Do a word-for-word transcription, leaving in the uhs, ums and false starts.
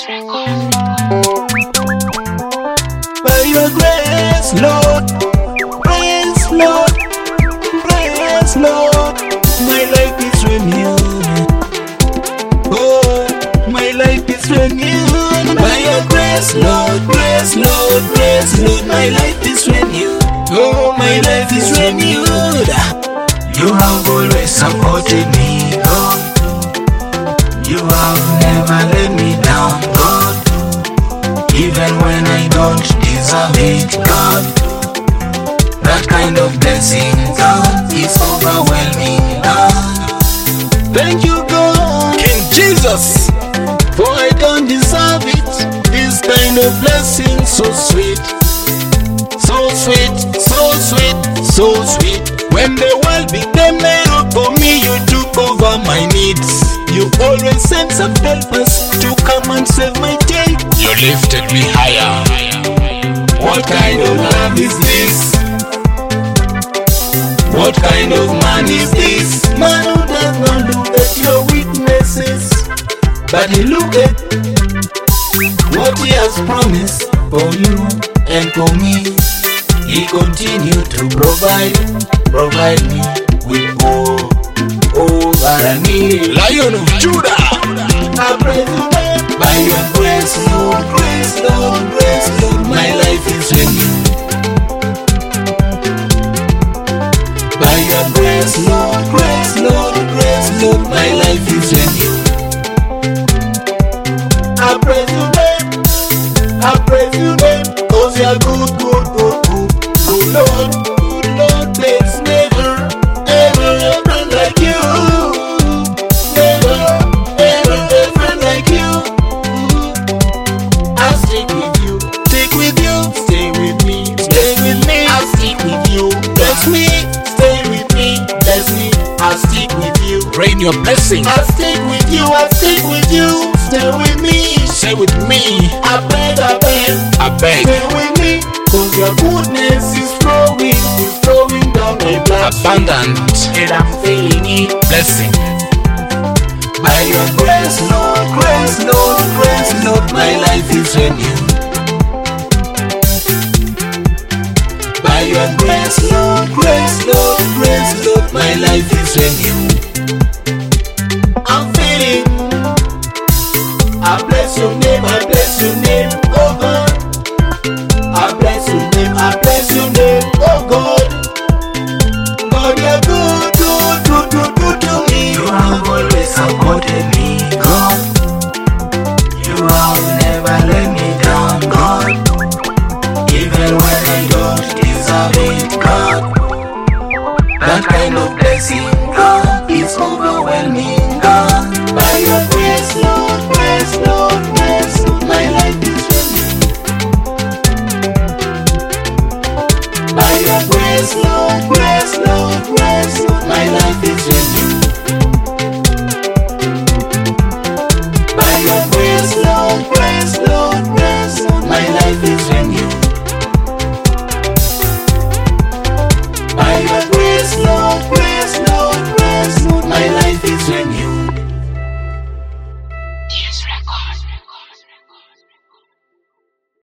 By your grace, Lord, praise Lord, praise Lord, my life is renewed. Oh, my life is renewed. By your grace, Lord, grace Lord, grace Lord, my life is renewed. Oh, my life is renewed. You have always supported me, God. You have never let me down, God. Even when I don't deserve it, God. That kind of blessing, God, is overwhelming, God. Thank you, God, King Jesus, for I don't deserve it. This kind of blessing, so sweet, so sweet, so sweet, so sweet. When the world became made up for me, you took over my needs. You always sent some helpers to come and save my day. You lifted me higher. What kind of love is this? What kind of man is this? Man who does not look at your weaknesses, but he look at what he has promised for you and for me. He continue to provide, provide me with all, all that I need. Lion of Judah, I praise you, name. By your grace, Lord, grace, Lord, grace, Lord, my life is renewed. By your grace, Lord, grace, Lord, grace, Lord, my life is renewed. I praise you, name. I praise you, name. 'Cause you are good, good, good, good. Good Lord, good Lord, there's never, ever a friend like you. Never, ever a friend like you. I'll stick with you, stick with you, stay with me, stay with me. I'll stick with you, bless me, stay with me, bless me. I'll stick with you, rain your blessing. I'll stick with you, I'll stick with you, stay with me, stay with me. I beg, I beg, I beg, stay with me. 'Cause your goodness is flowing, is flowing down my blood. Abundant, and I'm feeling it. Blessing. By your grace, Lord, grace, Lord, grace, Lord, my life is renewed. By your grace, Lord, grace, Lord, grace, Lord, my life is renewed. I'm feeling. I bless your name, I bless your name, oh God. I bless your name, I bless your name, oh God. God, you're good, good, good, good, good to me. You have always supported me, God. You have never let me down, God. Even when I don't deserve it, God. That kind of blessing, God, is overwhelming, God. By your grace, Lord, grace, Lord, grace, Lord, my life is renewed. By your grace, Lord, grace, Lord, grace, Lord, my life is renewed.